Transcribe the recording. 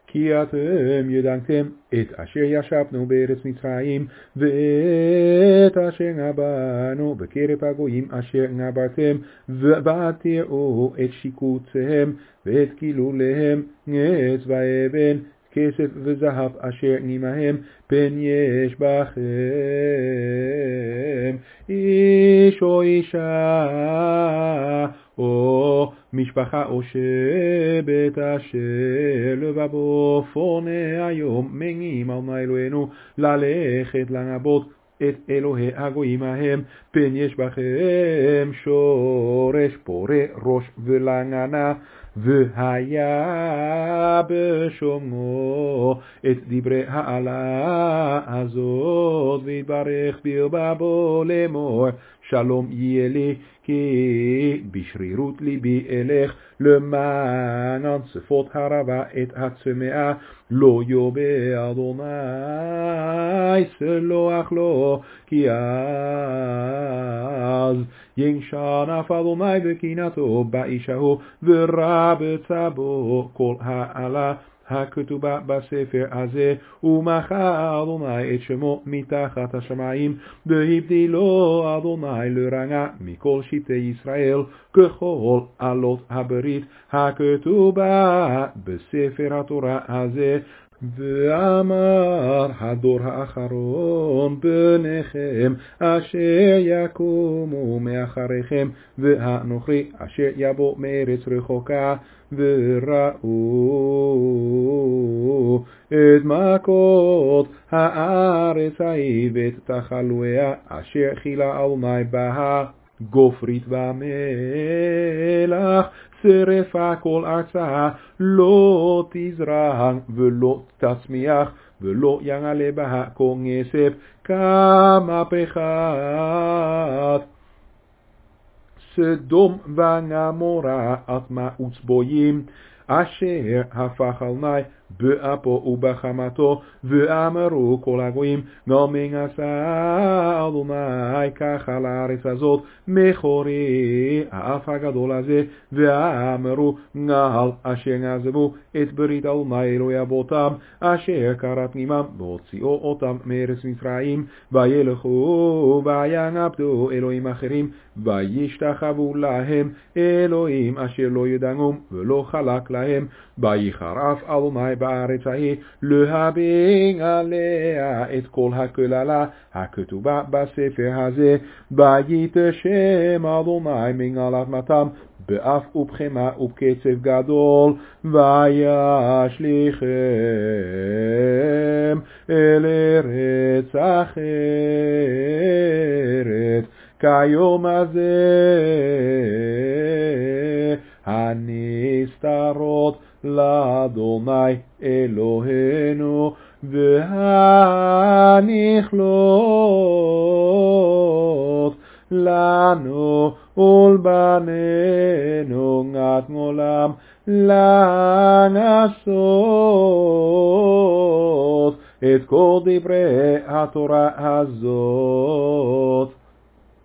כי אתם ידעתם את אשר ישבנו בארץ מצרים, ואת אשר נבענו בקרב הגויים אשר נברתם, ותראו את שיקוציהם ואת קילוליהם, עץ ואבן, כסף וזהב אשר עמהם, פן יש בכם איש או אישה או משפחה או שבט אשר לבבו פונה היום מנים על מה אלוהינו ללכת לנבות את אלוהי הגויים ההם, פן יש בכם שורש פורה ראש ולנגנה, והיה בשומעו את דברי העלה הזאת, ויתברך בלבבו לאמור, שלום יהיה לי, כי בשרירות ליבי אלך, למען צפות הרבה את הצמאה, לא יובה אדוני סלוח לו, כי אז ינשן אף אדוני בקנאתו באיש ההוא, ורבצה בו כל העלה הכתובה בספר הזה, ומחה אדוני את שמו מתחת השמיים, והבדילו אדוני לרעה מכל שבטי ישראל, ככל עלות הברית הכתובה בספר התורה הזה. ואמר הדור האחרון בניכם אשר יקומו מאחריכם, והנוכרי אשר יבוא מארץ רחוקה, וראו את מכות הארץ ההיא ואת תחלואיה אשר חילה אדוני בה, גופרית ומלח, שרפה כל ארצה, לא תזרע ולא תצמיח, ולא ינעלה בה כסף כמפחת סדום וגמורה את מאוץ בויים, אשר הפך אדוני באפו ובחמתו, ואמרו כל הגויים, נאמין עשה אדוני כך על הארץ הזאת, מחורי האף הגדול הזה, ואמרו נעל אשר נעזבו את ברית אדוני אלוהי אבותם, אשר כרת עמם והוציאו אותם מארץ מצרים, וילכו וינעבדו אלוהים אחרים, וישתחוו להם אלוהים אשר לא ידעום ולא חלק להם, ויחרף אדוני בארץ ההיא להביא עליה את כל הקללה הכתובה בספר הזה, ויתשם אדוני מנעלת מתם באף ובחמה ובקצף גדול, וישליכם אל ארץ אחרת כיום הזה, הנסתרות לאדוני אלוהינו, והנכלות לנו ולבנינו עד עולם לעשות את כל דברי התורה הזאת.